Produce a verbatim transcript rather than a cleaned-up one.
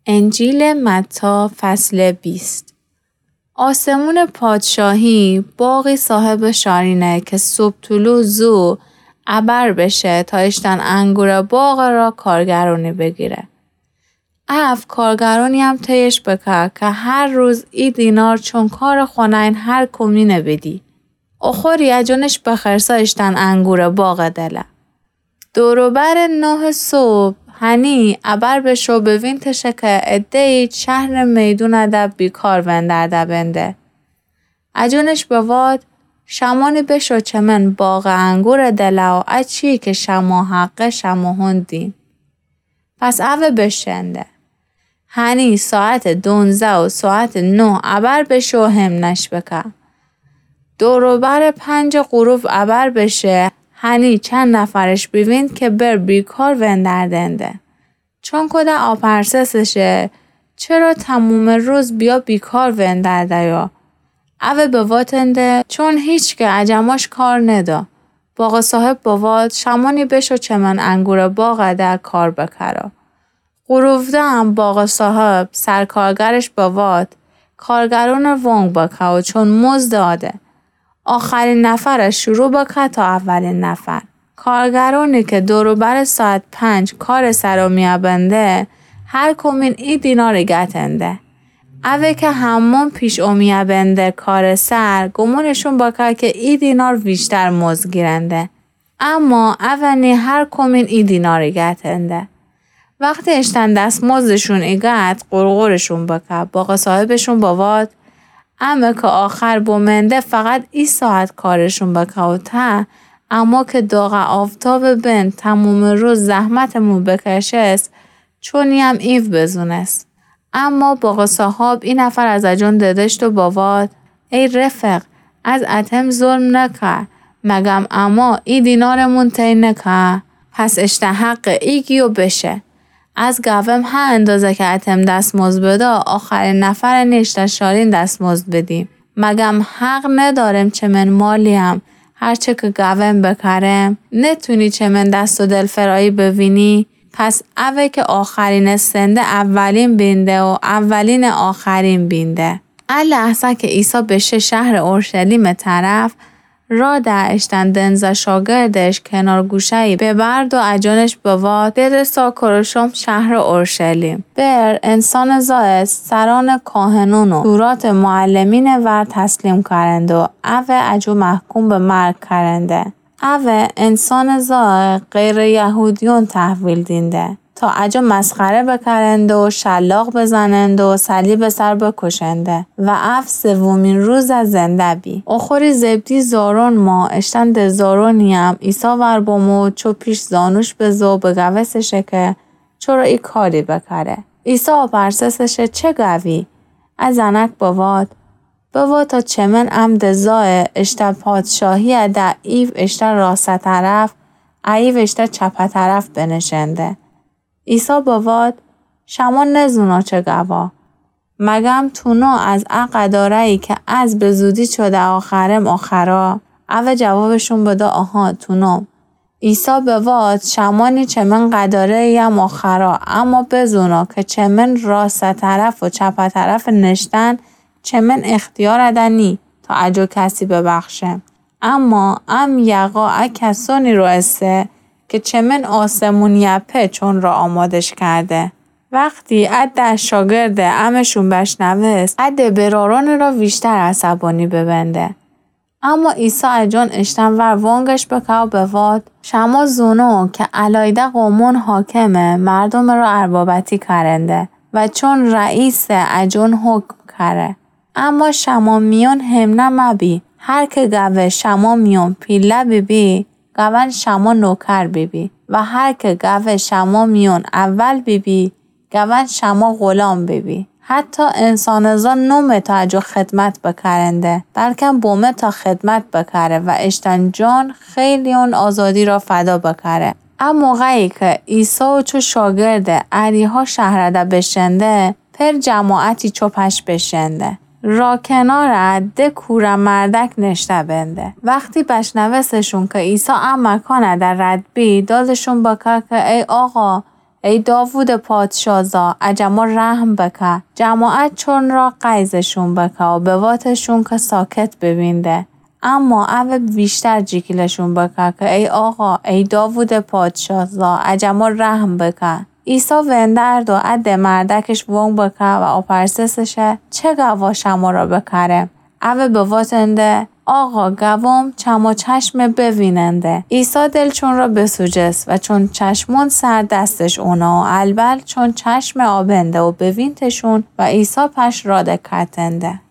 انجیل متی فصل بیست. آسمون پادشاهی باغی صاحب شارینه که صبح طلوع زو ابر بشه تا اشتن انگور باغ را کارگرانی بگیره. اف کارگرانی هم تیش بکر که هر روز ای دینار چون کار خونین هر کمی نبیدی. اخوری اجونش بخرسا اشتن انگور باغ دله. دوروبر نه صبح هنی ابر بشو بوین تشه که ادهی شهر میدون ادب بیکار وندرده بنده. اجونش بواد شمانی بشو چمن باغ انگور دله و اچی که شما حقه شما هندین. پس اوه بشنده. هنی ساعت دونزه و ساعت نه ابر بشو هم نش بکه. دوروبر پنج غروب ابر بشه هنی چند نفرش بیوین که بر بیکار وندردنده. چون کده آپرسسشه چرا تموم روز بیا بیکار وندرده یا؟ اوه بواتنده چون هیچ که عجماش کار ندا. باغ صاحب بواد شمانی بشو چمن انگور باغ در کار بکره. غروفده هم باغ صاحب سرکارگرش بواد کارگرون وانگ بکه و چون مزد داده. آخرین نفرش شروع بکه تا اولین نفر. کارگرانی که دوروبر ساعت پنج کار سرا میابنده هر کمین ای دینار گتنده. اوه که همون پیش امیابنده کار سر گمونشون بکه که ای دینار بیشتر مزد گیرنده. اما اونی هر کمین ای دینار گتنده. وقتی اشتن دست مزدشون ایگت قرقرشون بکه باغ صاحبشون بواد اما که آخر بومنده فقط ای ساعت کارشون بکه و تا اما که داغ آفتاب بند تموم روز زحمتمون بکشست چونی هم ایو بزونست. اما باغ صاحب این نفر از اجون ددشت و بواد ای رفق از اتم ظلم نکه مگم اما ای دینارمون تی نکه پس اشته حق ایگیو بشه. از گوهم ها اندازه که اتم دست مزد بده آخرین نفر نشته شارین دست مزد بدیم. مگم حق ندارم چمن مالیم هرچه که گوهم بکرم نتونی چمن دست و دل فرایی ببینی. پس اوه که آخرین سنده اولین بینده و اولین آخرین بینده. اللحظه که عیسی بشه شهر اورشلیم طرف را در اشتن دنزا شاگردش کنار گوشهی ببرد و اجانش بواد برسا کرشم شهر اورشلیم. بر انسان زائد سران کاهنون و دورات معلمین ور تسلیم کرند و اوه اجو محکوم به مرگ کرنده. اوه انسان زائد غیر یهودیون تحویل دینده تا اجا مسخره بکرند و شلاق بزنند و صلیب سر بکشنده و اف سومین روز از زنده بی. اخوری زبدی زارون ما اشتن ده زارونی هم ایسا ور بامو چو پیش زانوش بزو بگوستشه که چرا ای کاری بکره. ایسا آپرسسشه چه گوی؟ از زنک بواد بواد تا چمن ام ده زای اشته پادشاهی ده ایو اشته راست طرف ایو اشته چپ طرف بنشنده. عیسی بواد شما نزونا چه گوا مگم تونو از اقدارهی که از به زودی شده آخرم آخرا. اوه جوابشون بده آها تونو. عیسی بواد شمانی چمن قداره هم آخرا اما بزونا که چمن راست طرف و چپ طرف نشتن چمن اختیار ادنی تا اجو کسی ببخشه. اما ام یقا کسانی رو استه که چمن آسمون یپه چون را آمادش کرده. وقتی اد شاگرد امشون بشنوست اد براران را بیشتر عصبانی ببنده. اما عیسی اجان اشتن ور وانگش بکاو بواد شما زونو که علایده قومون حاکمه مردم را اربابتی کرنده و چون رئیس اجان حکم کره. اما شما میون هم نمبی هر که گوه شما میون پیله بی بی گوان شما نوکر بیبی و هر که گوه شما میون اول بیبی گوان شما غلام بیبی. حتی انسان زا نومه تا اجو خدمت بکرنده بلکه بومه تا خدمت بکره و اشتن جان خیلی اون آزادی را فدا بکره. اما موقعی که عیسی و چو شاگرده عریها شهرده بشنده پر جماعتی چوپش بشنده. را کنار ده کوره مردک نشته بنده. وقتی بشنوستشون که عیسی ام مکانه در رد بی دادشون بکر که ای آقا ای داوود پادشازا عجما رحم بکه. جماعت چون را قیزشون بکه و به واتشون که ساکت ببینده. اما اوه بیشتر جیکلشون بکه که ای آقا ای داوود پادشازا عجما رحم بکه. عیسی وندرد و عد مردکش وون بکه و اپرسسشه چه گوا شما را بکره. اوه به واتنده آقا گوام چما چشم ببیننده. عیسی دل چون را بسوجست و چون چشمون سر دستش اونا و البل چون چشم آبنده و ببینتشون و عیسی پش راده کتنده.